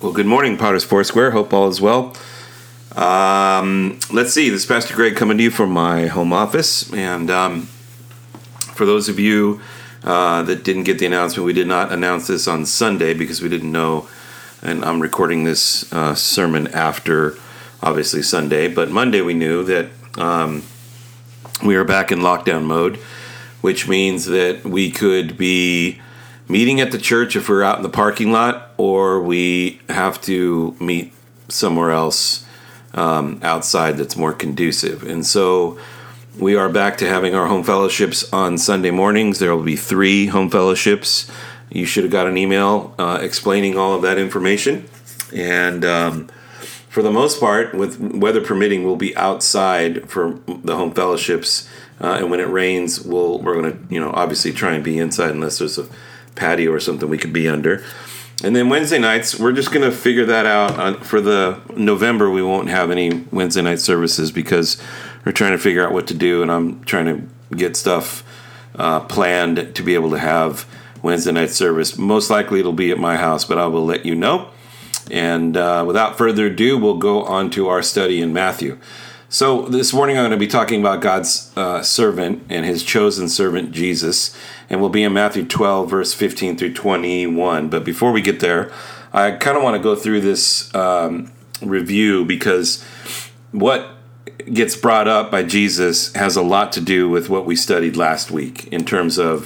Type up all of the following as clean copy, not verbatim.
Well, good morning, Potter's Foursquare. Hope all is well. Let's see. This is Pastor Greg coming to you from my home office. And for those of you that didn't get the announcement, we did not announce this on Sunday because we didn't know. And I'm recording this sermon after, obviously, Sunday. But Monday we knew that we are back in lockdown mode, which means that we could be meeting at the church if we're out in the parking lot, or we have to meet somewhere else outside that's more conducive. And so we are back to having our home fellowships on Sunday mornings. There will be 3 home fellowships. You should have got an email explaining all of that information. And for the most part, with weather permitting, we'll be outside for the home fellowships. And when it rains, we're going to, obviously try and be inside unless there's a patio or something we could be under. And then Wednesday nights, we're just going to figure that out. For the November, we won't have any Wednesday night services because we're trying to figure out what to do, and I'm trying to get stuff planned to be able to have Wednesday night service. Most likely it'll be at my house, but I will let you know. And without further ado, we'll go on to our study in Matthew. So this morning I'm going to be talking about God's servant and his chosen servant Jesus, and we'll be in Matthew 12, verse 15 through 21. But before we get there, I kind of want to go through this review because what gets brought up by Jesus has a lot to do with what we studied last week in terms of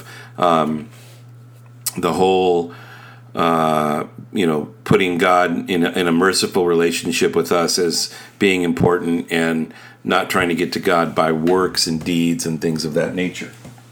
the whole putting God in a merciful relationship with us as being important and not trying to get to God by works and deeds and things of that nature.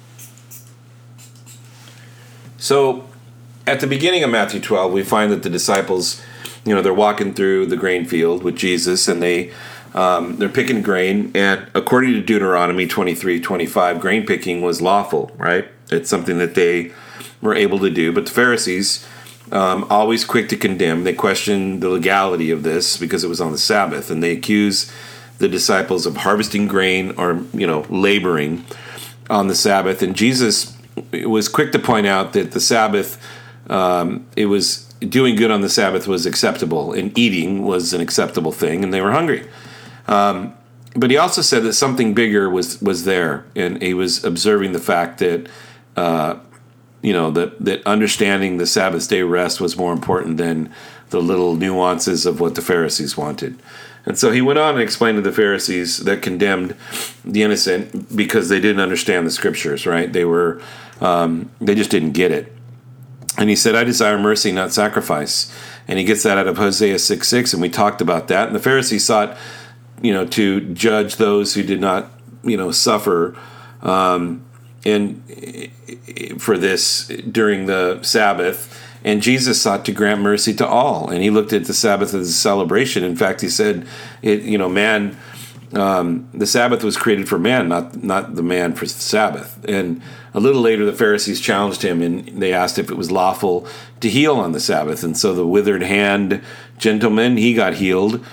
So at the beginning of Matthew 12, we find that the disciples, they're walking through the grain field with Jesus, and they're picking grain. And according to Deuteronomy 23:25, grain picking was lawful, right? It's something that they were able to do. But the Pharisees, always quick to condemn, they question the legality of this because it was on the Sabbath, and they accuse the disciples of harvesting grain or laboring on the Sabbath. And Jesus was quick to point out that the Sabbath, it was doing good on the Sabbath was acceptable, and eating was an acceptable thing, and they were hungry. But he also said that something bigger was there, and he was observing the fact that that understanding the Sabbath day rest was more important than the little nuances of what the Pharisees wanted. And so he went on and explained to the Pharisees that condemned the innocent because they didn't understand the scriptures, right? They just didn't get it. And he said, I desire mercy, not sacrifice. And he gets that out of Hosea 6:6, and we talked about that. And the Pharisees sought, to judge those who did not, suffer and for this during the Sabbath. And Jesus sought to grant mercy to all, and he looked at the Sabbath as a celebration. In fact, he said, man, the Sabbath was created for man, not the man for the Sabbath. And a little later, the Pharisees challenged him, and they asked if it was lawful to heal on the Sabbath. And so the withered hand gentleman, he got healed,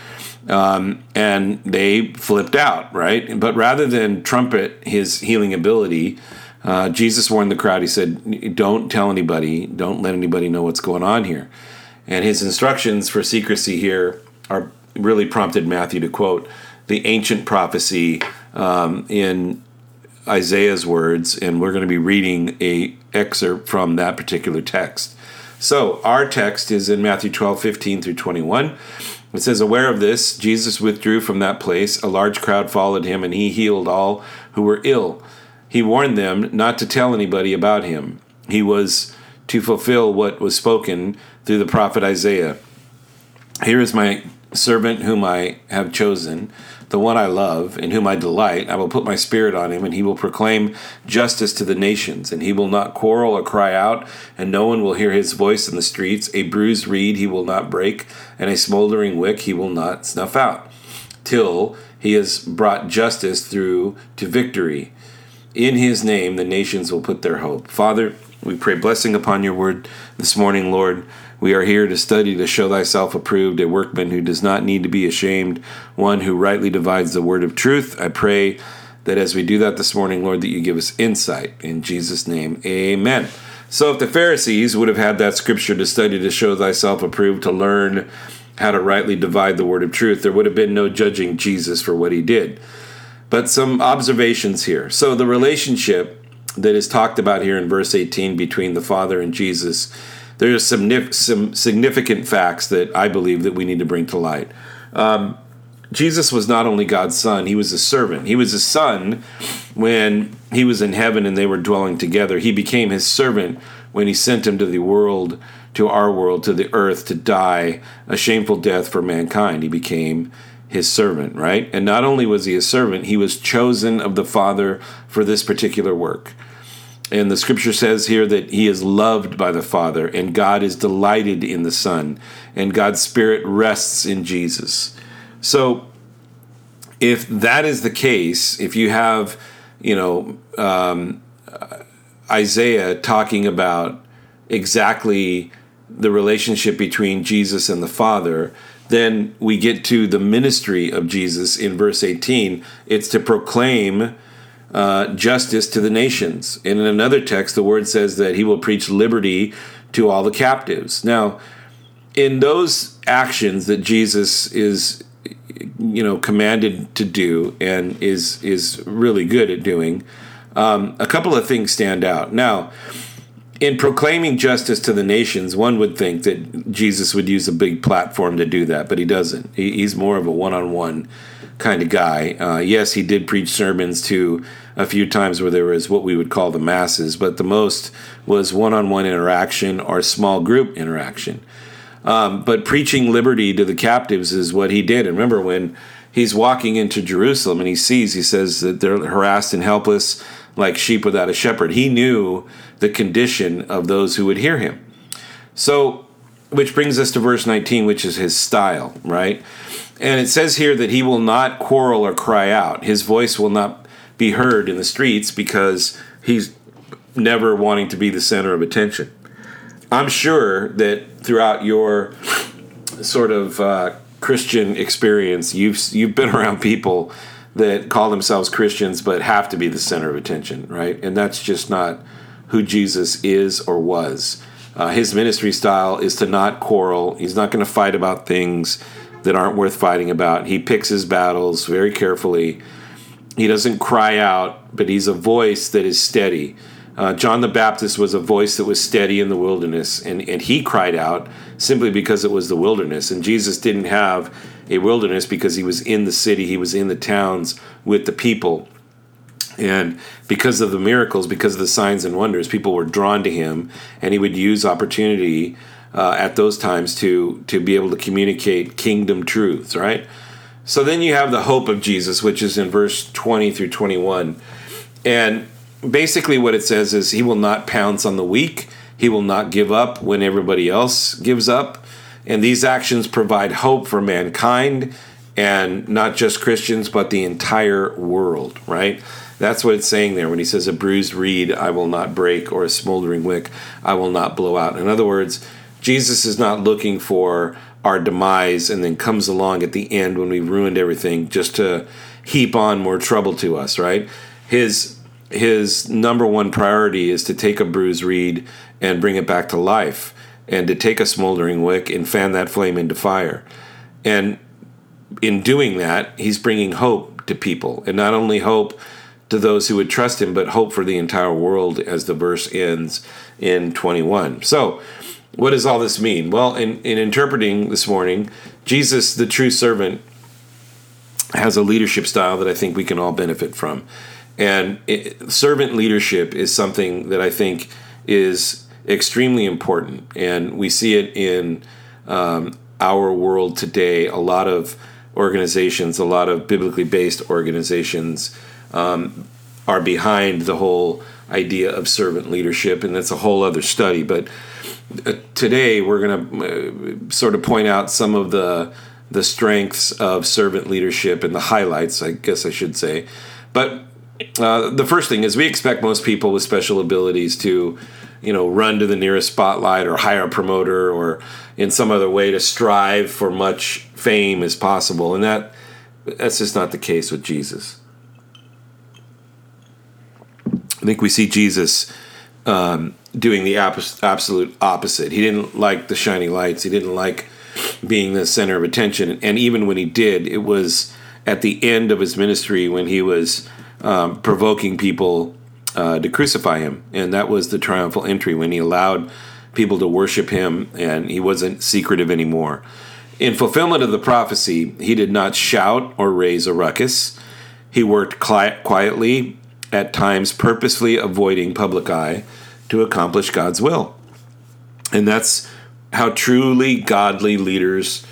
and they flipped out, right? But rather than trumpet his healing ability, Jesus warned the crowd. He said, don't tell anybody, don't let anybody know what's going on here. And his instructions for secrecy here are really prompted Matthew to quote the ancient prophecy in Isaiah's words, and we're going to be reading an excerpt from that particular text. So our text is in Matthew 12:15 through 21. It says, aware of this, Jesus withdrew from that place. A large crowd followed him, and he healed all who were ill. He warned them not to tell anybody about him. He was to fulfill what was spoken through the prophet Isaiah. Here is my servant whom I have chosen, the one I love, in whom I delight. I will put my spirit on him, and he will proclaim justice to the nations. And he will not quarrel or cry out, and no one will hear his voice in the streets. A bruised reed he will not break, and a smoldering wick he will not snuff out, till he has brought justice through to victory. In his name the nations will put their hope. Father, we pray blessing upon your word this morning, Lord. We are here to study to show thyself approved, a workman who does not need to be ashamed, one who rightly divides the word of truth. I pray that as we do that this morning, Lord, that you give us insight. In Jesus' name, amen. So if the Pharisees would have had that scripture to study to show thyself approved, to learn how to rightly divide the word of truth, there would have been no judging Jesus for what he did. But some observations here. So the relationship that is talked about here in verse 18 between the Father and Jesus, there are some significant facts that I believe that we need to bring to light. Jesus was not only God's son, he was a servant. He was a son when he was in heaven and they were dwelling together. He became his servant when he sent him to the world, to our world, to the earth, to die a shameful death for mankind. He became his servant, right? And not only was he a servant, he was chosen of the Father for this particular work. And the scripture says here that he is loved by the Father, and God is delighted in the Son, and God's Spirit rests in Jesus. So if that is the case, if you have, Isaiah talking about exactly the relationship between Jesus and the Father, then we get to the ministry of Jesus in verse 18. It's to proclaim justice to the nations. And in another text, the word says that he will preach liberty to all the captives. Now, in those actions that Jesus is commanded to do and is really good at doing, a couple of things stand out. Now, in proclaiming justice to the nations, one would think that Jesus would use a big platform to do that, but he doesn't. He's more of a one-on-one kind of guy. Yes, he did preach sermons to a few times where there was what we would call the masses, but the most was one-on-one interaction or small group interaction. But preaching liberty to the captives is what he did. And remember, when he's walking into Jerusalem and he says that they're harassed and helpless like sheep without a shepherd. He knew the condition of those who would hear him. So, which brings us to verse 19, which is his style, right? And it says here that he will not quarrel or cry out. His voice will not be heard in the streets because he's never wanting to be the center of attention. I'm sure that throughout your sort of Christian experience, you've been around people that call themselves Christians but have to be the center of attention, right? And that's just not who Jesus is or was. His ministry style is to not quarrel. He's not going to fight about things that aren't worth fighting about. He picks his battles very carefully. He doesn't cry out, but he's a voice that is steady. John the Baptist was a voice that was steady in the wilderness, and he cried out simply because it was the wilderness. And Jesus didn't have a wilderness because he was in the city, he was in the towns with the people. And because of the miracles, because of the signs and wonders, people were drawn to him, and he would use opportunity at those times to be able to communicate kingdom truths, right? So then you have the hope of Jesus, which is in verse 20 through 21. And basically what it says is he will not pounce on the weak. He will not give up when everybody else gives up. And these actions provide hope for mankind, and not just Christians, but the entire world, right? That's what it's saying there when he says, a bruised reed I will not break, or a smoldering wick I will not blow out. In other words, Jesus is not looking for our demise and then comes along at the end when we've ruined everything just to heap on more trouble to us, right? His number one priority is to take a bruised reed and bring it back to life, and to take a smoldering wick and fan that flame into fire. And in doing that, he's bringing hope to people, and not only hope to those who would trust him, but hope for the entire world, as the verse ends in 21. So, what does all this mean? Well, in interpreting this morning, Jesus, the true servant, has a leadership style that I think we can all benefit from. And servant leadership is something that I think is extremely important. And we see it in our world today. A lot of organizations, a lot of biblically based organizations are behind the whole idea of servant leadership. And that's a whole other study. But today we're going to sort of point out some of the strengths of servant leadership and the highlights, I guess I should say. But the first thing is we expect most people with special abilities to, run to the nearest spotlight or hire a promoter or in some other way to strive for much fame as possible. And that's just not the case with Jesus. I think we see Jesus doing the absolute opposite. He didn't like the shiny lights. He didn't like being the center of attention. And even when he did, it was at the end of his ministry when he was provoking people to crucify him. And that was the triumphal entry, when he allowed people to worship him and he wasn't secretive anymore. In fulfillment of the prophecy, he did not shout or raise a ruckus. He worked quietly, at times purposefully avoiding public eye, to accomplish God's will. And that's how truly godly leaders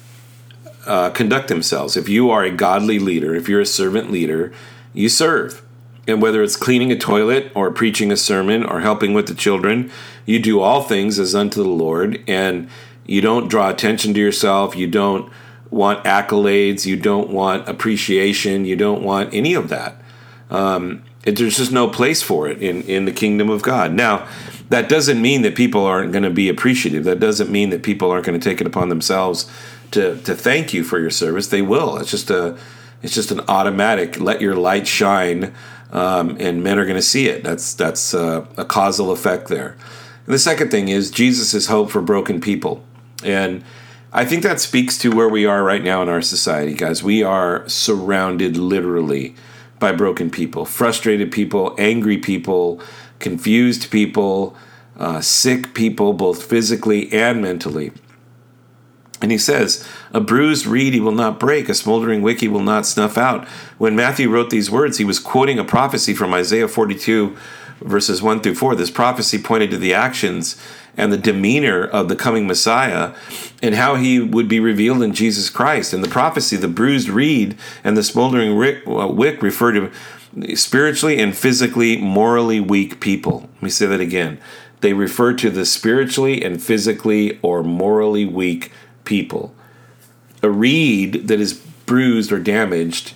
conduct themselves. If you are a godly leader, if you're a servant leader, you serve. And whether it's cleaning a toilet or preaching a sermon or helping with the children, you do all things as unto the Lord, and you don't draw attention to yourself. You don't want accolades. You don't want appreciation. You don't want any of that. There's just no place for it in the kingdom of God. Now, that doesn't mean that people aren't going to be appreciative. That doesn't mean that people aren't going to take it upon themselves to thank you for your service. They will. It's just an automatic, let your light shine, and men are going to see it. That's a causal effect there. And the second thing is Jesus is hope for broken people. And I think that speaks to where we are right now in our society, guys. We are surrounded literally by broken people, frustrated people, angry people, confused people, sick people, both physically and mentally. And he says, a bruised reed he will not break, a smoldering wick he will not snuff out. When Matthew wrote these words, he was quoting a prophecy from Isaiah 42, verses 1 through 4. This prophecy pointed to the actions and the demeanor of the coming Messiah and how he would be revealed in Jesus Christ. In the prophecy, the bruised reed and the smoldering wick refer to spiritually and physically morally weak people. Let me say that again. They refer to the spiritually and physically or morally weak people. A reed that is bruised or damaged,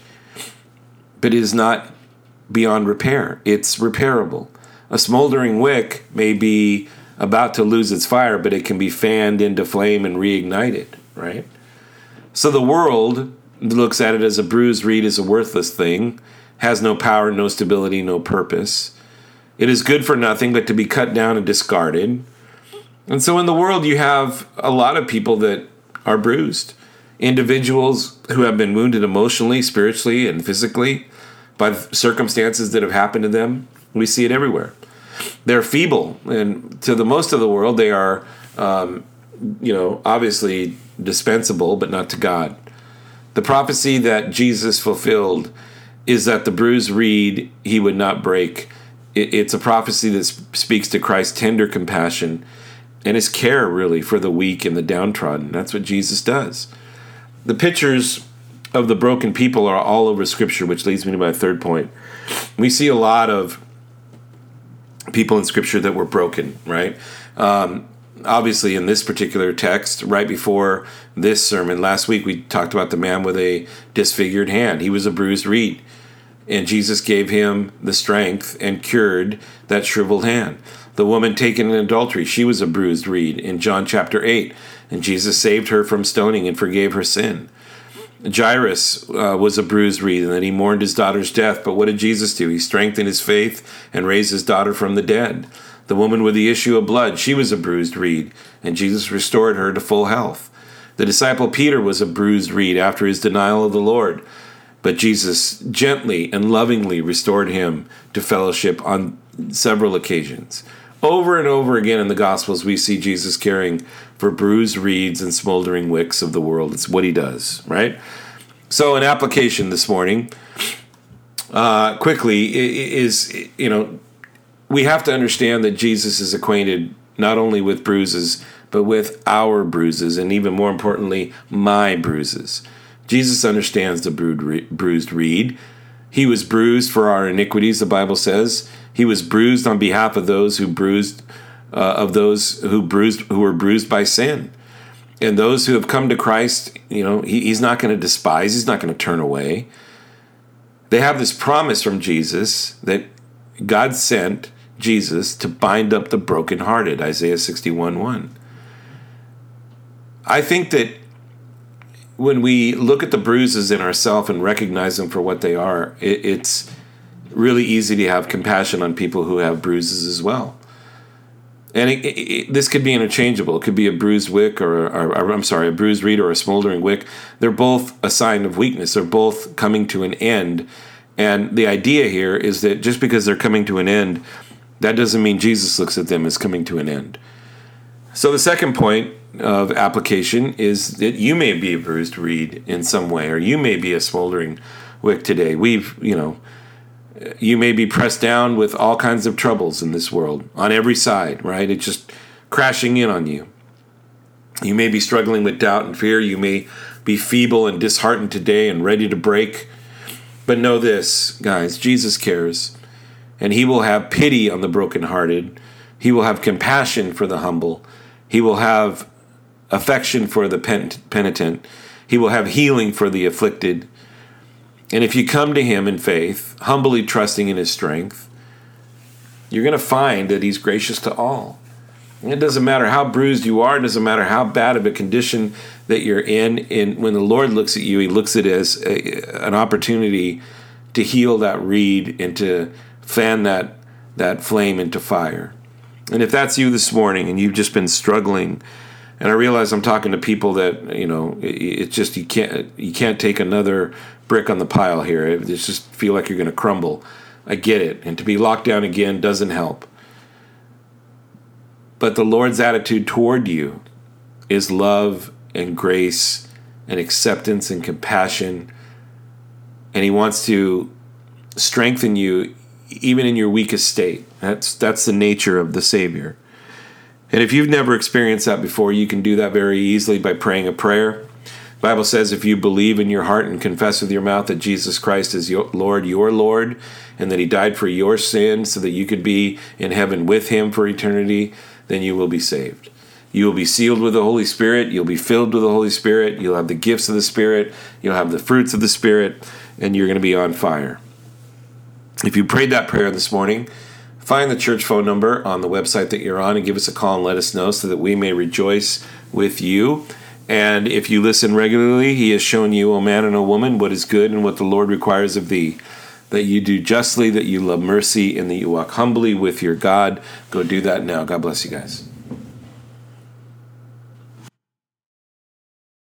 but is not beyond repair. It's repairable. A smoldering wick may be about to lose its fire, but it can be fanned into flame and reignited, right? So the world looks at it as a bruised reed is a worthless thing, has no power, no stability, no purpose. It is good for nothing but to be cut down and discarded. And so in the world, you have a lot of people that are bruised. Individuals who have been wounded emotionally, spiritually, and physically by circumstances that have happened to them. We see it everywhere. They're feeble, and to the most of the world, they are, obviously dispensable, but not to God. The prophecy that Jesus fulfilled is that the bruised reed he would not break. It's a prophecy that speaks to Christ's tender compassion and his care, really, for the weak and the downtrodden. That's what Jesus does. The pictures of the broken people are all over Scripture, which leads me to my third point. We see a lot of people in Scripture that were broken, right? Obviously, in this particular text, right before this sermon, last week we talked about the man with a disfigured hand. He was a bruised reed, and Jesus gave him the strength and cured that shriveled hand. The woman taken in adultery, she was a bruised reed in John chapter 8, and Jesus saved her from stoning and forgave her sin. Jairus was a bruised reed, and then he mourned his daughter's death. But what did Jesus do? He strengthened his faith and raised his daughter from the dead. The woman with the issue of blood, she was a bruised reed, and Jesus restored her to full health. The disciple Peter was a bruised reed after his denial of the Lord, but Jesus gently and lovingly restored him to fellowship on several occasions. Over and over again in the Gospels, we see Jesus caring for bruised reeds and smoldering wicks of the world. It's what he does, right? So an application this morning, quickly, is, we have to understand that Jesus is acquainted not only with bruises, but with our bruises, and even more importantly, my bruises. Jesus understands the bruised reed. He was bruised for our iniquities, the Bible says. He was bruised on behalf of those who were bruised by sin. And those who have come to Christ, he's not going to despise. He's not going to turn away. They have this promise from Jesus that God sent Jesus to bind up the brokenhearted, Isaiah 61:1. I think that when we look at the bruises in ourselves and recognize them for what they are, it's really easy to have compassion on people who have bruises as well. And this could be interchangeable. It could be a bruised wick a bruised reed or a smoldering wick. They're both a sign of weakness. They're both coming to an end. And the idea here is that just because they're coming to an end, that doesn't mean Jesus looks at them as coming to an end. So the second point of application is that you may be a bruised reed in some way, or you may be a smoldering wick today. You may be pressed down with all kinds of troubles in this world on every side, right? It's just crashing in on you. You may be struggling with doubt and fear. You may be feeble and disheartened today and ready to break. But know this, guys, Jesus cares, and he will have pity on the brokenhearted. He will have compassion for the humble. He will have affection for the penitent. He will have healing for the afflicted. And if you come to him in faith, humbly trusting in his strength, you're going to find that he's gracious to all. And it doesn't matter how bruised you are. It doesn't matter how bad of a condition that you're in. When the Lord looks at you, he looks at it as an opportunity to heal that reed and to fan that flame into fire. And if that's you this morning and you've just been struggling, and I realize I'm talking to people that, it's just you can't take another brick on the pile here. It just feel like you're going to crumble. I get it. And to be locked down again doesn't help. But the Lord's attitude toward you is love and grace and acceptance and compassion. And he wants to strengthen you even in your weakest state. That's the nature of the Savior. And if you've never experienced that before, you can do that very easily by praying a prayer. The Bible says if you believe in your heart and confess with your mouth that Jesus Christ is your Lord, and that he died for your sins so that you could be in heaven with him for eternity, then you will be saved. You will be sealed with the Holy Spirit. You'll be filled with the Holy Spirit. You'll have the gifts of the Spirit. You'll have the fruits of the Spirit, and you're going to be on fire. If you prayed that prayer this morning, find the church phone number on the website that you're on and give us a call and let us know so that we may rejoice with you. And if you listen regularly, he has shown you, O man and O woman, what is good and what the Lord requires of thee, that you do justly, that you love mercy, and that you walk humbly with your God. Go do that now. God bless you guys.